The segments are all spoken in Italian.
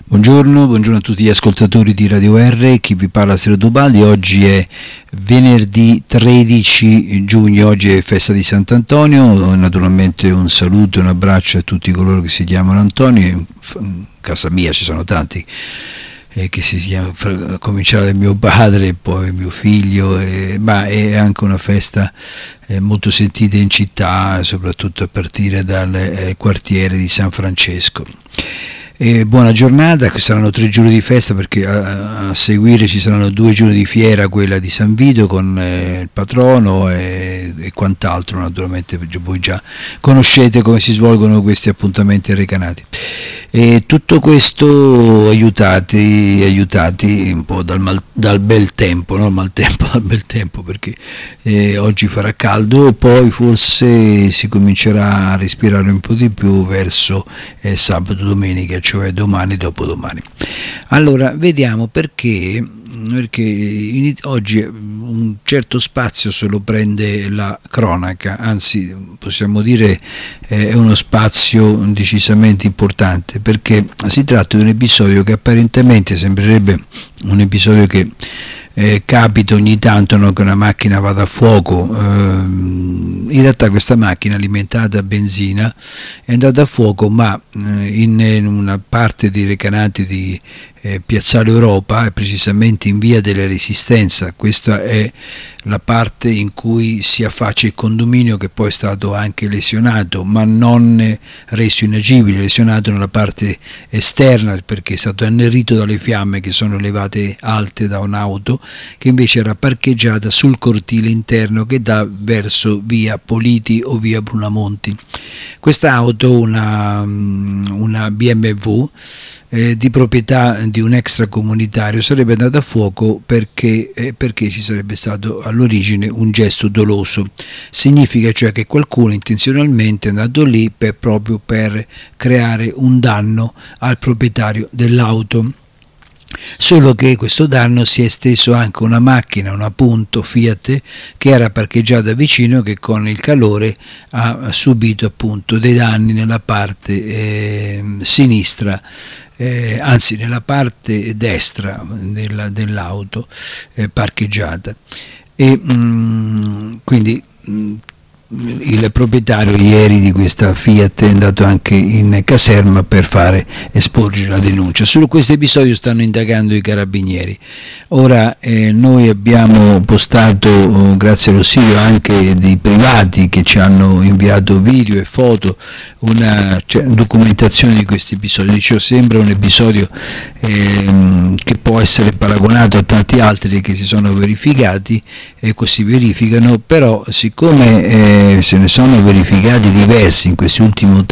Buongiorno a tutti gli ascoltatori di Radio R, chi vi parla Sergio Dubaldi. Oggi è venerdì 13 giugno, oggi è festa di Sant'Antonio. Naturalmente un saluto e un abbraccio a tutti coloro che si chiamano Antonio. In casa mia ci sono tanti che si chiamano, a cominciare da mio padre, poi mio figlio, ma è anche una festa molto sentita in città, soprattutto a partire dal quartiere di San Francesco. Buona giornata, saranno 3 giorni di festa perché a seguire ci saranno 2 giorni di fiera, quella di San Vito con il patrono e quant'altro. Naturalmente voi già conoscete come si svolgono questi appuntamenti recanati. E tutto questo aiutati un po' dal bel tempo, no? Dal bel tempo, perché oggi farà caldo e poi forse si comincerà a respirare un po' di più verso sabato, domenica, cioè domani, dopodomani. Allora, vediamo perché oggi un certo spazio se lo prende la cronaca, anzi possiamo dire è uno spazio decisamente importante, perché si tratta di un episodio che apparentemente sembrerebbe un episodio che capita ogni tanto, no, che una macchina vada a fuoco. In realtà questa macchina alimentata a benzina è andata a fuoco, ma in una parte dei recanati di Piazzale Europa, e precisamente in via della Resistenza. Questa è la parte in cui si affaccia il condominio, che poi è stato anche lesionato, ma non reso inagibile, lesionato nella parte esterna perché è stato annerito dalle fiamme che sono elevate alte da un'auto che invece era parcheggiata sul cortile interno che dà verso via Politi o via Brunamonti. Questa auto, una BMW di proprietà di un extracomunitario, sarebbe andata a fuoco perché ci sarebbe stato all'origine un gesto doloso. Significa cioè che qualcuno intenzionalmente è andato lì proprio per creare un danno al proprietario dell'auto. Solo che questo danno si è esteso anche a una macchina, una Punto Fiat, che era parcheggiata vicino, che con il calore ha subito appunto dei danni nella parte sinistra, anzi nella parte destra dell'auto parcheggiata. E quindi il proprietario ieri di questa Fiat è andato anche in caserma per fare esporgere la denuncia. Su questo episodio stanno indagando i carabinieri. Ora noi abbiamo postato, grazie all'ausilio anche di privati che ci hanno inviato video e foto, una documentazione di questi episodi. Dicevo, sembra un episodio che può essere paragonato a tanti altri che si sono verificati e così verificano, però siccome se ne sono verificati diversi in quest'ultimo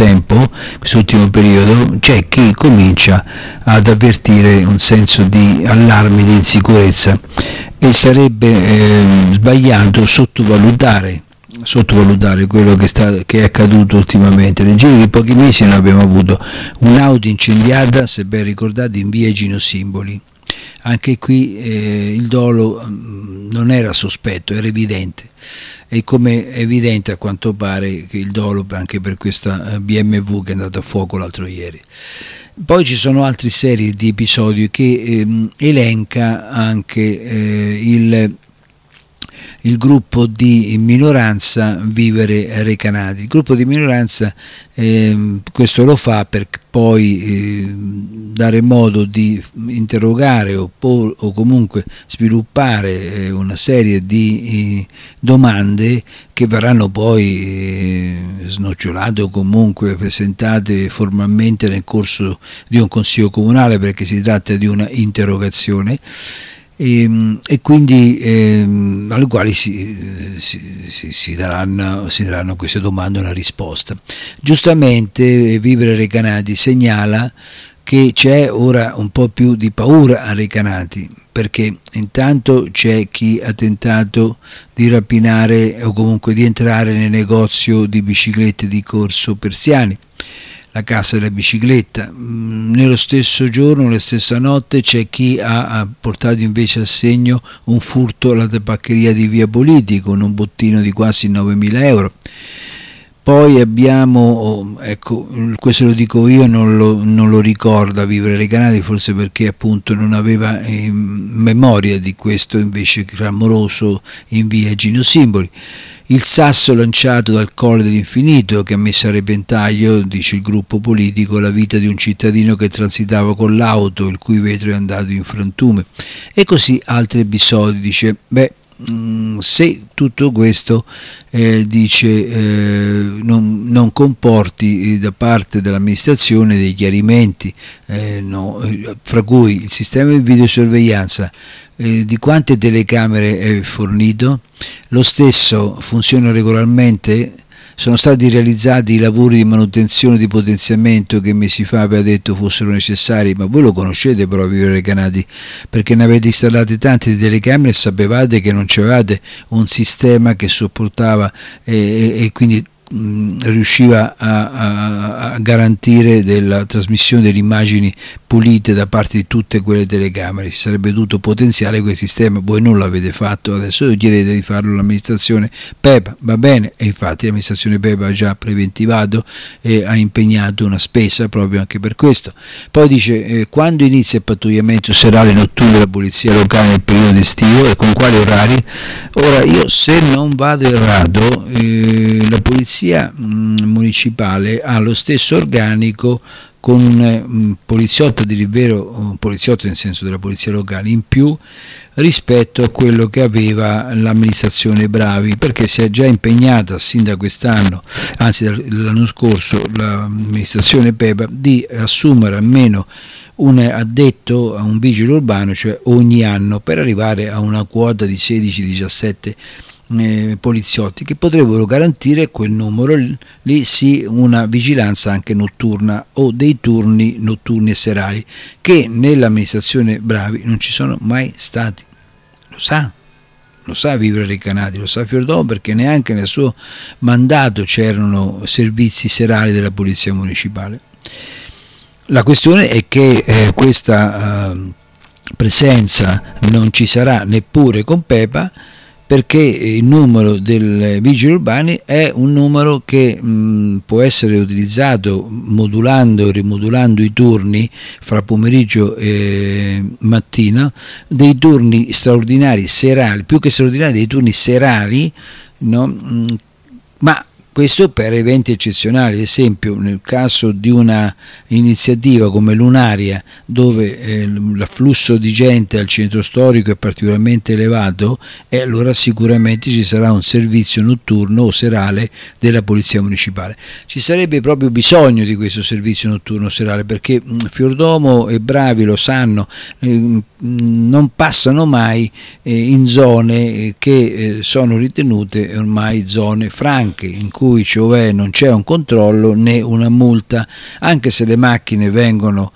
periodo, c'è chi comincia ad avvertire un senso di allarme, di insicurezza, e sarebbe sbagliato sottovalutare quello che è accaduto ultimamente. Nel giro di pochi mesi noi abbiamo avuto un'auto incendiata, se ben ricordate, in via Gino Simboli. Anche qui il dolo non era sospetto, era evidente, e come è evidente a quanto pare che il dolo anche per questa BMW che è andata a fuoco l'altro ieri. Poi ci sono altre serie di episodi che elenca anche il gruppo di minoranza Vivere Recanati. Il gruppo di minoranza questo lo fa per poi dare modo di interrogare o comunque sviluppare una serie di domande che verranno poi snocciolate o comunque presentate formalmente nel corso di un consiglio comunale, perché si tratta di una interrogazione. E quindi alle quali si daranno queste domande una risposta. Giustamente Vivere Recanati segnala che c'è ora un po' più di paura a Recanati, perché intanto c'è chi ha tentato di rapinare o comunque di entrare nel negozio di biciclette di Corso Persiani, la casa della bicicletta. Nello stesso giorno, nella stessa notte, c'è chi ha portato invece a segno un furto alla tabaccheria di via Politi con un bottino di quasi 9.000 euro. Poi abbiamo, ecco, questo lo dico io, non lo ricorda Vivere Recanati, forse perché appunto non aveva memoria di questo invece clamoroso in via Gino Simboli. Il sasso lanciato dal Colle dell'Infinito che ha messo a repentaglio, dice il gruppo politico, la vita di un cittadino che transitava con l'auto, il cui vetro è andato in frantume. E così altri episodi, dice, se tutto questo non comporti da parte dell'amministrazione dei chiarimenti, fra cui il sistema di videosorveglianza, di quante telecamere è fornito, lo stesso funziona regolarmente, sono stati realizzati i lavori di manutenzione e di potenziamento che mesi fa aveva detto fossero necessari, ma voi lo conoscete però Vivere Recanati, perché ne avete installate tante di telecamere e sapevate che non c'avevate un sistema che sopportava e quindi riusciva a garantire della trasmissione delle immagini pulite da parte di tutte quelle telecamere. Si sarebbe dovuto potenziare quel sistema, voi non l'avete fatto, adesso chiedete di farlo all'amministrazione Pepa, va bene, e infatti l'amministrazione Pepa ha già preventivato e ha impegnato una spesa proprio anche per questo. Poi dice quando inizia il pattugliamento serale notturno della polizia locale nel periodo estivo e con quali orari? Ora io, se non vado errato, la polizia municipale ha lo stesso organico con un poliziotto di Rivero, un poliziotto nel senso della polizia locale in più rispetto a quello che aveva l'amministrazione Bravi, perché si è già impegnata sin da quest'anno, anzi dall'anno scorso, l'amministrazione Pepa di assumere almeno un addetto a un vigile urbano, cioè ogni anno, per arrivare a una quota di 16-17 poliziotti che potrebbero garantire quel numero lì, sì, una vigilanza anche notturna o dei turni notturni e serali che nell'amministrazione Bravi non ci sono mai stati. Lo sa Vivere Recanati, lo sa Fiordomo, perché neanche nel suo mandato c'erano servizi serali della polizia municipale. La questione è che questa presenza non ci sarà neppure con Pepa, perché il numero dei vigili urbani è un numero che può essere utilizzato modulando e rimodulando i turni fra pomeriggio e mattina, dei turni straordinari serali, più che straordinari, dei turni serali, no? Ma questo per eventi eccezionali, ad esempio nel caso di una iniziativa come Lunaria, dove l'afflusso di gente al centro storico è particolarmente elevato, e allora sicuramente ci sarà un servizio notturno o serale della polizia municipale. Ci sarebbe proprio bisogno di questo servizio notturno serale, perché Fiordomo e Bravi lo sanno, non passano mai in zone che sono ritenute ormai zone franche, in cui cioè non c'è un controllo né una multa, anche se le macchine vengono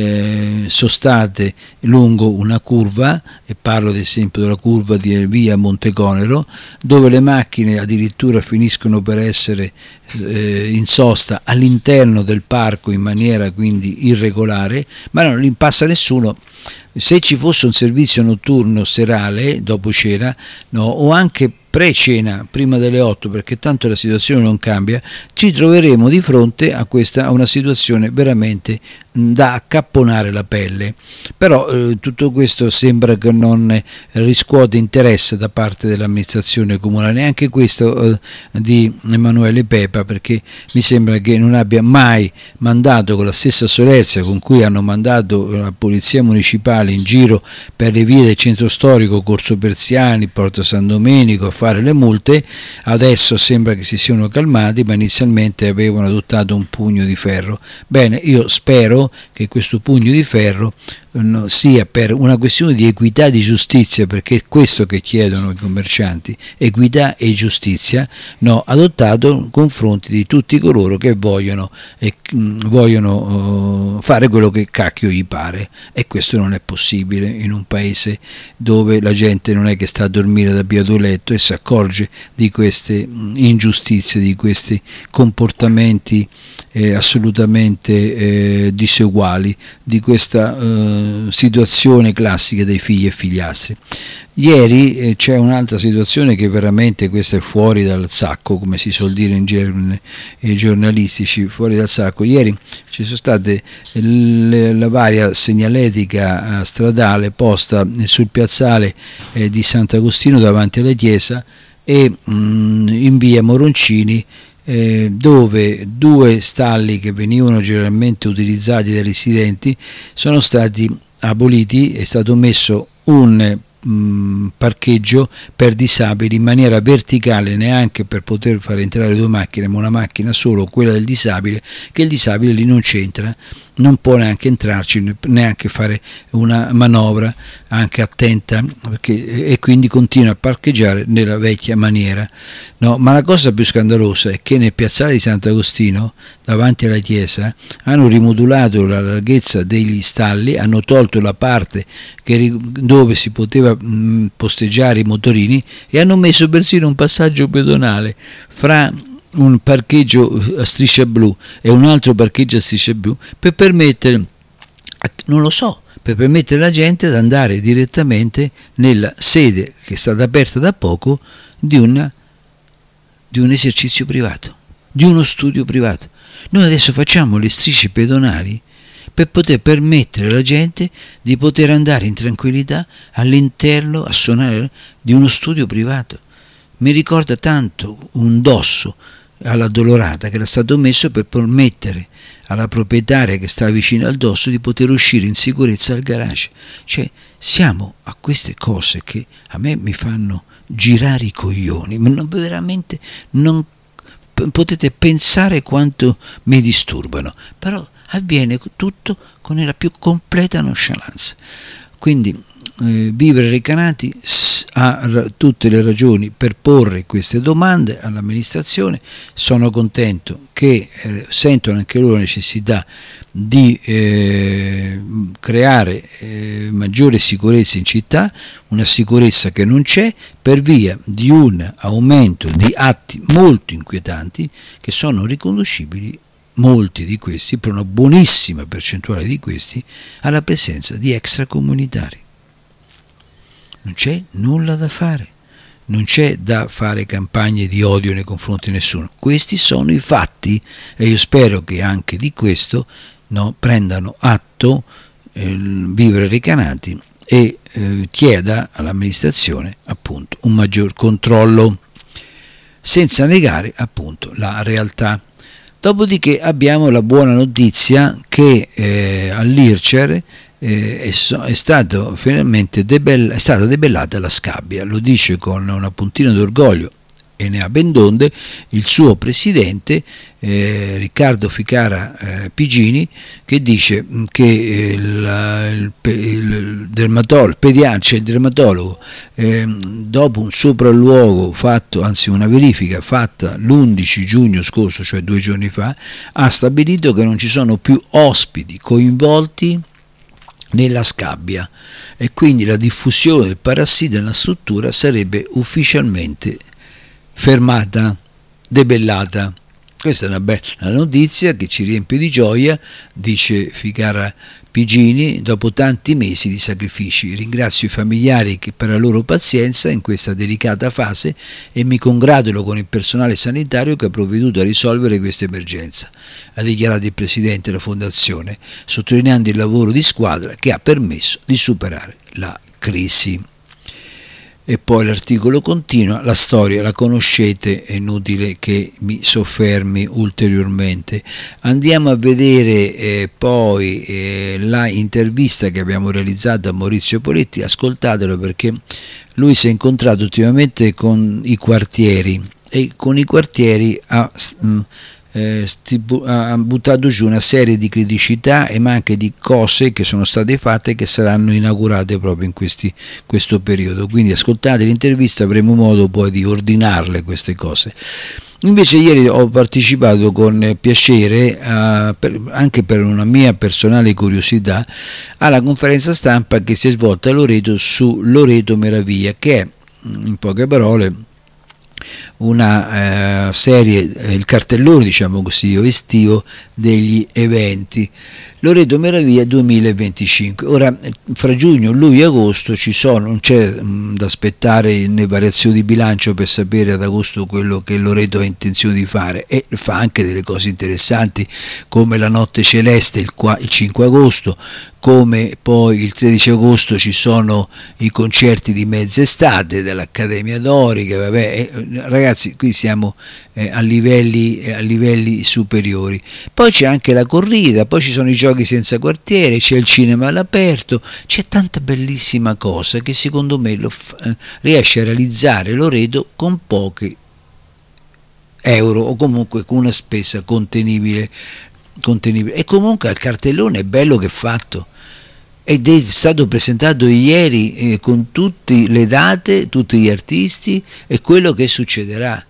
sostate lungo una curva, e parlo ad esempio della curva di via Monteconero, dove le macchine addirittura finiscono per essere in sosta all'interno del parco in maniera quindi irregolare, ma non li passa nessuno. Se ci fosse un servizio notturno serale dopo cena, no, o anche pre-cena, prima delle 8, perché tanto la situazione non cambia, ci troveremo di fronte a una situazione veramente da accapponare la pelle. Però tutto questo sembra che non riscuote interesse da parte dell'amministrazione comunale, neanche questo di Emanuele Pepa, perché mi sembra che non abbia mai mandato con la stessa solerzia con cui hanno mandato la polizia municipale in giro per le vie del centro storico, Corso Persiani, Porta San Domenico, a fare le multe. Adesso sembra che si siano calmati, ma inizialmente avevano adottato un pugno di ferro. Bene, io spero che questo pugno di ferro sia per una questione di equità e di giustizia, perché è questo che chiedono i commercianti, equità e giustizia, adottato nei confronti di tutti coloro che vogliono fare quello che cacchio gli pare, e questo non è possibile in un paese dove la gente non è che sta a dormire da piato letto e si accorge di queste ingiustizie, di questi comportamenti assolutamente diseguali, di questa situazione classica dei figli e figliastri. Ieri c'è un'altra situazione che veramente, questa è fuori dal sacco, come si suol dire in germi giornalistici, fuori dal sacco. Ieri ci sono state la varia segnaletica stradale posta sul piazzale di Sant'Agostino davanti alla chiesa e in via Moroncini, dove 2 stalli che venivano generalmente utilizzati dai residenti sono stati aboliti. È stato messo un parcheggio per disabili in maniera verticale, neanche per poter far entrare 2 macchine, ma una macchina solo, quella del disabile, che il disabile lì non c'entra, non può neanche entrarci, neanche fare una manovra anche attenta, e quindi continua a parcheggiare nella vecchia maniera. No, ma la cosa più scandalosa è che nel piazzale di Sant'Agostino, davanti alla chiesa, hanno rimodulato la larghezza degli stalli, hanno tolto la parte dove si poteva posteggiare i motorini e hanno messo persino un passaggio pedonale fra un parcheggio a striscia blu e un altro parcheggio a striscia blu per permettere, non lo so, per permettere alla gente ad andare direttamente nella sede che è stata aperta da poco di un esercizio privato, di uno studio privato. Noi adesso facciamo le strisce pedonali per poter permettere alla gente di poter andare in tranquillità all'interno, a suonare, di uno studio privato. Mi ricorda tanto un dosso alla Dolorata che era stato messo per permettere alla proprietaria che stava vicino al dosso di poter uscire in sicurezza al garage. Cioè, siamo a queste cose che a me mi fanno girare i coglioni, ma veramente non potete pensare quanto mi disturbano, però avviene tutto con la più completa nonchalance. Quindi Vivere Recanati ha tutte le ragioni per porre queste domande all'amministrazione. Sono contento che sentono anche loro la necessità di creare maggiore sicurezza in città, una sicurezza che non c'è per via di un aumento di atti molto inquietanti che sono riconducibili, molti di questi, per una buonissima percentuale di questi, alla presenza di extracomunitari. Non c'è nulla da fare, non c'è da fare campagne di odio nei confronti di nessuno. Questi sono i fatti e io spero che anche di questo prendano atto Vivere Recanati e chieda all'amministrazione appunto un maggior controllo, senza negare appunto la realtà. Dopodiché abbiamo la buona notizia che all'Ircer è stata finalmente debellata la scabbia. Lo dice con una puntina d'orgoglio, e ne ha ben donde, il suo presidente Riccardo Ficara Pigini, che dice che il dermatologo dopo un sopralluogo fatto, anzi una verifica fatta l'11 giugno scorso, cioè 2 giorni fa, ha stabilito che non ci sono più ospiti coinvolti nella scabbia e quindi la diffusione del parassita nella struttura sarebbe ufficialmente fermata, debellata. Questa è una bella notizia che ci riempie di gioia, dice Ficara Pigini, dopo tanti mesi di sacrifici. Ringrazio i familiari per la loro pazienza in questa delicata fase e mi congratulo con il personale sanitario che ha provveduto a risolvere questa emergenza, ha dichiarato il presidente della fondazione, sottolineando il lavoro di squadra che ha permesso di superare la crisi. E poi l'articolo continua, la storia la conoscete, è inutile che mi soffermi ulteriormente. Andiamo a vedere poi la intervista che abbiamo realizzato a Maurizio Poletti, ascoltatelo perché lui si è incontrato ultimamente con i quartieri e con i quartieri ha buttato giù una serie di criticità e ma anche di cose che sono state fatte e che saranno inaugurate proprio in questo periodo. Quindi ascoltate l'intervista, avremo modo poi di ordinarle queste cose. Invece ieri ho partecipato con piacere, anche per una mia personale curiosità, alla conferenza stampa che si è svolta a Loreto su Loreto Meraviglia, che è, in poche parole, una serie, il cartellone diciamo così estivo degli eventi. Loreto Meraviglia 2025. Ora, fra giugno, luglio e agosto non c'è da aspettare né variazioni di bilancio per sapere ad agosto quello che Loreto ha intenzione di fare, e fa anche delle cose interessanti come la Notte Celeste il 5 agosto, come poi il 13 agosto ci sono i concerti di mezz'estate dell'Accademia Dorica. Ragazzi, qui siamo a livelli superiori. Poi c'è anche la corrida, poi ci sono i giochi senza quartiere, c'è il cinema all'aperto, c'è tanta bellissima cosa che secondo me riesce a realizzare Loreto con pochi euro, o comunque con una spesa contenibile, e comunque il cartellone è bello che è fatto, ed è stato presentato ieri con tutte le date, tutti gli artisti e quello che succederà.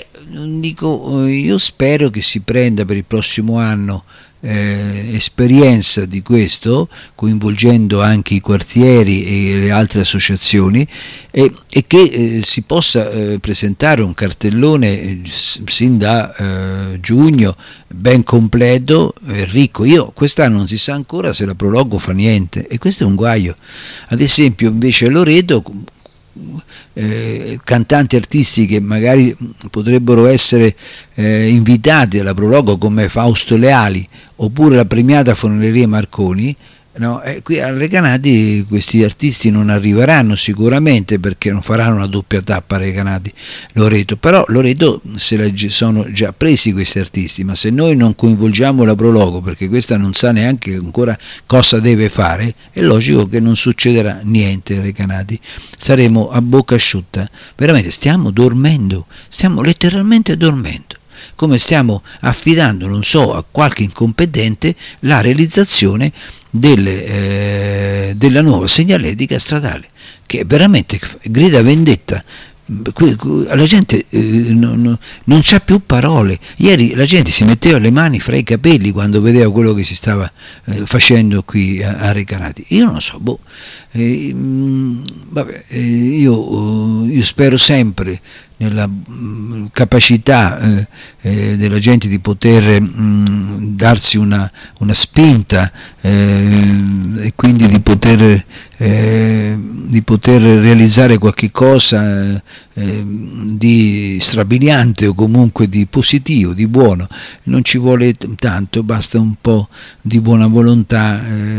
Io spero che si prenda per il prossimo anno esperienza di questo, coinvolgendo anche i quartieri e le altre associazioni, e che si possa presentare un cartellone sin da giugno ben completo e ricco. Quest'anno non si sa ancora se la Prologo fa niente, e questo è un guaio. Ad esempio invece a Loreto cantanti artisti che magari potrebbero essere invitati alla Prologo, come Fausto Leali oppure la premiata Forneria Marconi, no? Qui a Recanati questi artisti non arriveranno sicuramente, perché non faranno una doppia tappa a Recanati Loreto, però Loreto sono già presi questi artisti. Ma se noi non coinvolgiamo la Prologo, perché questa non sa neanche ancora cosa deve fare, è logico che non succederà niente a Recanati, saremo a bocca asciutta. Veramente stiamo dormendo, stiamo letteralmente dormendo, come stiamo affidando, non so, a qualche incompetente la realizzazione della nuova segnaletica stradale, che veramente grida vendetta. La gente non c'ha pipiù parole. Ieri la gente si metteva le mani fra i capelli quando vedeva quello che si stava facendo qui a Recanati. Io non so, io spero sempre nella capacità della gente di poter darsi una spinta, e quindi di poter realizzare qualche cosa di strabiliante, o comunque di positivo, di buono. Non ci vuole tanto, basta un po' di buona volontà,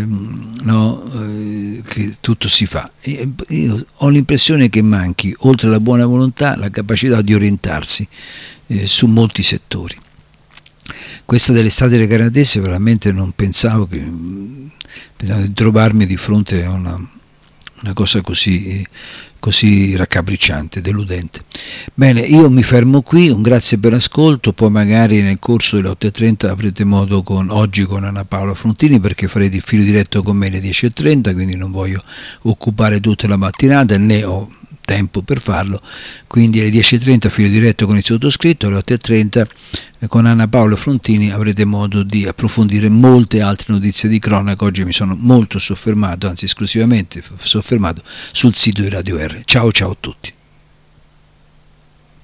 che tutto si fa. Io ho l'impressione che manchi, oltre alla buona volontà, la capacità di orientarsi su molti settori. Questa dell'estate recanatese veramente non pensavo di trovarmi di fronte a una cosa così raccapricciante, deludente. Bene, io mi fermo qui, un grazie per l'ascolto, poi magari nel corso delle 8:30 avrete modo oggi con Anna Paola Frontini, perché farete il filo diretto con me alle 10:30, quindi non voglio occupare tutta la mattinata, né ho tempo per farlo, quindi alle 10:30 filo diretto con il sottoscritto, alle 8:30 con Anna Paola Frontini avrete modo di approfondire molte altre notizie di cronaca. Oggi mi sono molto soffermato, anzi esclusivamente soffermato sul sito di Radio R. Ciao a tutti.